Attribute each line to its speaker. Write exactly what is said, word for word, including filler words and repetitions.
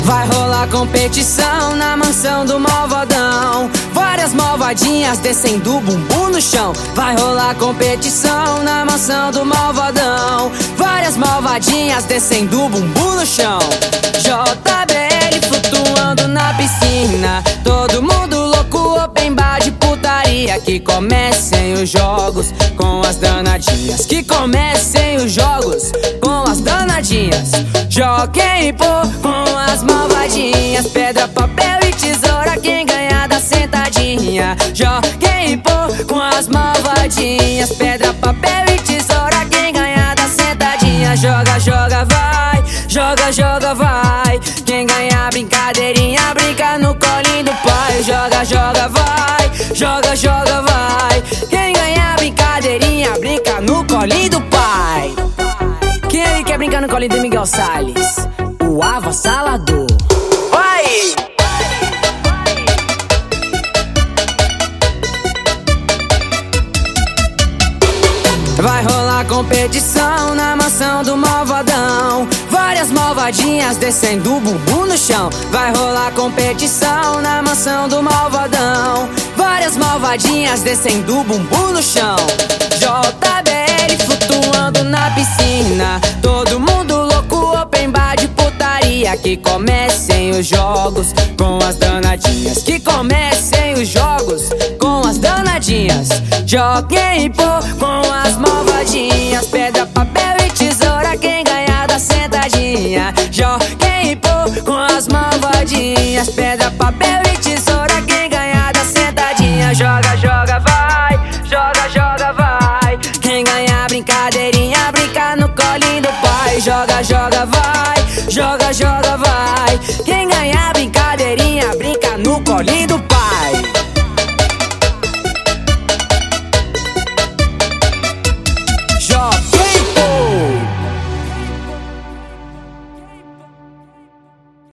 Speaker 1: Vai rolar competição na mansão do malvadão. Várias malvadinhas descendo o bumbum no chão. Vai rolar competição na mansão do malvadão. Várias malvadinhas descendo o bumbum no chão. J B L flutuando na piscina. Todo mundo louco, open bar de putaria. Que comecem os jogos com as danadinhas. Que comecem os jogos com as danadinhas. Joguem pô com as malvadinhas. Pedra, papel e tesoura, quem ganhar dá sentadinha. Joguem pô com as malvadinhas. Pedra, papel e tesoura, quem ganhar dá sentadinha. Joga, joga, vai. Joga, joga, vai. Quem ganhar brincadeirinha, brinca no colinho do pai. Joga, joga, vai. Joga, joga, vai. Quem ganhar brincadeirinha, brinca no colinho do pai. Quem aí quer brincar no colinho do Miguel Salles? O avassalador. Vai! Vai rolar competição na mansão do malvadão. Várias malvadinhas descendo o bumbum no chão. Vai rolar competição na mansão do malvadão. Várias malvadinhas descendo o bumbum no chão. J B L flutuando na piscina. Todo mundo louco, open bar de putaria. Que comecem os jogos com as danadinhas. Que comecem os jogos com as danadinhas. Joguem pô com as malvadinhas. Pedra, papel e tesoura, quem ganhar dá sentadinha. Joguem pô com as malvadinhas. Pedra, papel e tesoura, quem ganhar dá sentadinha. Joga, joga, vai. Joga, joga, vai. Quem ganhar brincadeirinha, brinca no colinho do pai. Joga, joga,